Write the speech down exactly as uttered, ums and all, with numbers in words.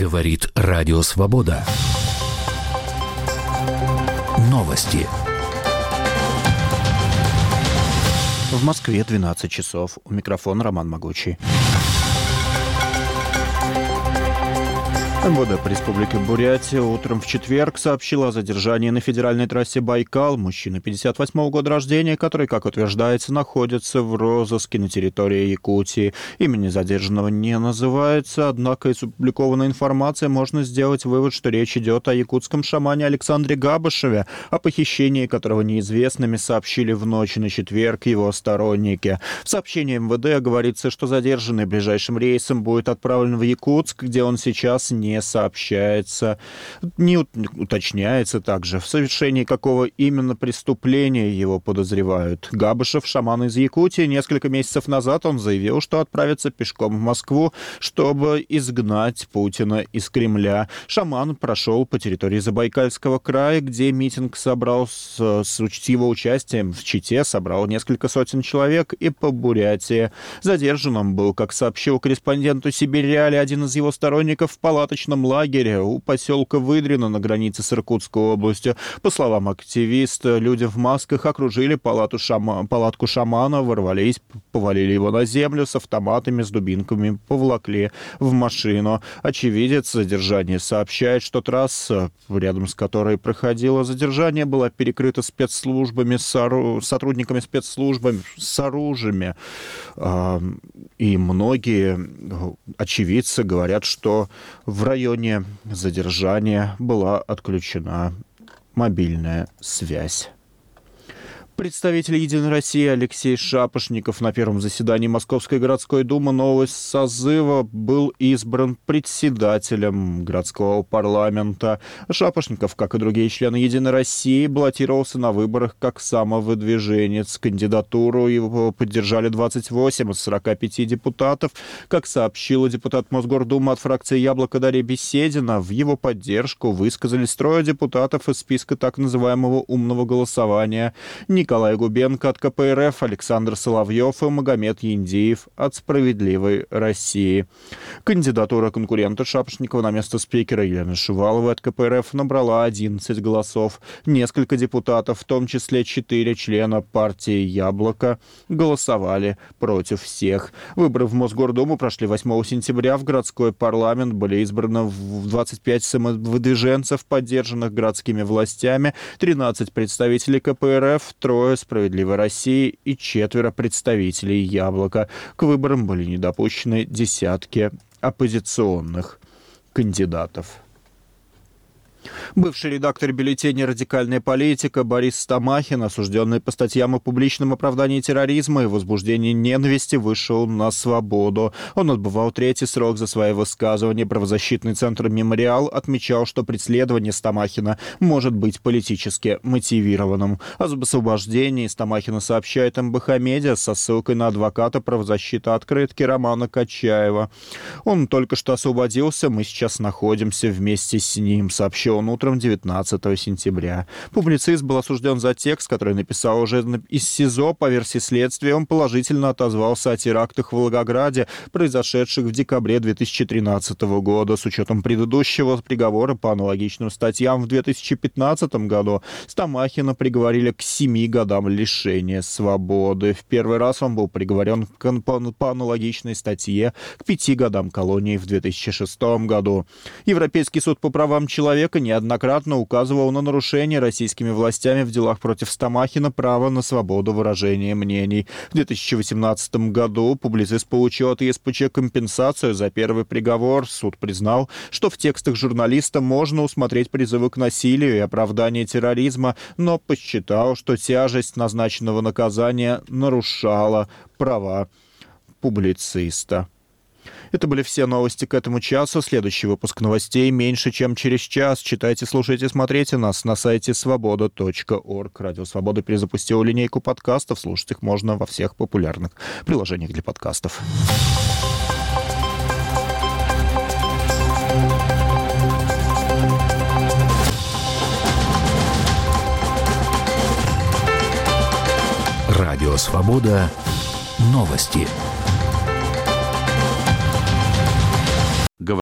Говорит Радио Свобода. Новости. В Москве двенадцать часов. У микрофона Роман Могучий. эм вэ дэ по Республике Бурятия утром в четверг сообщила о задержании на федеральной трассе Байкал мужчины пятьдесят восьмого года рождения, который, как утверждается, находится в розыске на территории Якутии. Имени задержанного не называется, однако из опубликованной информации можно сделать вывод, что речь идет о якутском шамане Александре Габышеве, о похищении которого неизвестными сообщили в ночь на четверг его сторонники. В сообщении эм вэ дэ говорится, что задержанный ближайшим рейсом будет отправлен в Якутск, где он сейчас не не сообщается, не уточняется также, в совершении какого именно преступления его подозревают. Габышев, шаман из Якутии, несколько месяцев назад он заявил, что отправится пешком в Москву, чтобы изгнать Путина из Кремля. Шаман прошел по территории Забайкальского края, где митинг собрал с, с его участием в Чите, собрал несколько сотен человек, и по Бурятии. Задержанным был, как сообщил корреспонденту Сибирь-Реали, один из его сторонников в палаточном лагере у поселка Выдрино на границе с Иркутской областью. По словам активиста, люди в масках окружили палату шама... палатку шамана, ворвались, повалили его на землю, с автоматами, с дубинками поволокли в машину. Очевидец задержания сообщает, что трасса, рядом с которой проходило задержание, была перекрыта спецслужбами, с ору... сотрудниками спецслужбами с оружием. И многие очевидцы говорят, что в районе задержания была отключена мобильная связь. Представитель «Единой России» Алексей Шапошников на первом заседании Московской городской думы нового созыва был избран председателем городского парламента. Шапошников, как и другие члены «Единой России», баллотировался на выборах как самовыдвиженец. Кандидатуру его поддержали двадцать восемь из сорока пяти депутатов. Как сообщила депутат Мосгордумы от фракции «Яблоко» Дарья Беседина, в его поддержку высказались трое депутатов из списка так называемого «умного голосования». Николай Губенко от ка пэ эр эф, Александр Соловьев и Магомед Яндиев от «Справедливой России». Кандидатура конкурента Шапошникова на место спикера Елены Шуваловой от ка пэ эр эф набрала одиннадцать голосов. Несколько депутатов, в том числе четыре члена партии «Яблоко», голосовали против всех. Выборы в Мосгордуму прошли восьмого сентября. В городской парламент были избраны двадцать пять самовыдвиженцев, поддержанных городскими властями, тринадцать представителей ка пэ эр эф, трое «Справедливой России» и четверо представителей «Яблока». К выборам были недопущены десятки оппозиционных кандидатов. Бывший редактор бюллетеня «Радикальная политика» Борис Стамахин, осужденный по статьям о публичном оправдании терроризма и возбуждении ненависти, вышел на свободу. Он отбывал третий срок за свои высказывания. Правозащитный центр «Мемориал» отмечал, что преследование Стамахина может быть политически мотивированным. Об освобождении Стамахина сообщает эм бэ ха Медиа со ссылкой на адвоката правозащиты «Открытки» Романа Качаева. Он только что освободился, мы сейчас находимся вместе с ним, сообщил он утром девятнадцатого сентября. Публицист был осужден за текст, который написал уже из СИЗО. По версии следствия, он положительно отозвался о терактах в Волгограде, произошедших в декабре две тысячи тринадцатого года. С учетом предыдущего приговора по аналогичным статьям в две тысячи пятнадцатом году Стамахина приговорили к семи годам лишения свободы. В первый раз он был приговорен по аналогичной статье к пяти годам колонии в две тысячи шестом году. Европейский суд по правам человека неоднократно указывал на нарушение российскими властями в делах против Стамахина права на свободу выражения мнений. В две тысячи восемнадцатом году публицист получил от и эс пэ че компенсацию за первый приговор. Суд признал, что в текстах журналиста можно усмотреть призывы к насилию и оправдание терроризма, но посчитал, что тяжесть назначенного наказания нарушала права публициста. Это были все новости к этому часу. Следующий выпуск новостей меньше, чем через час. Читайте, слушайте, смотрите нас на сайте свобода точка орг. Радио Свобода перезапустила линейку подкастов. Слушать их можно во всех популярных приложениях для подкастов. Радио Свобода. Новости.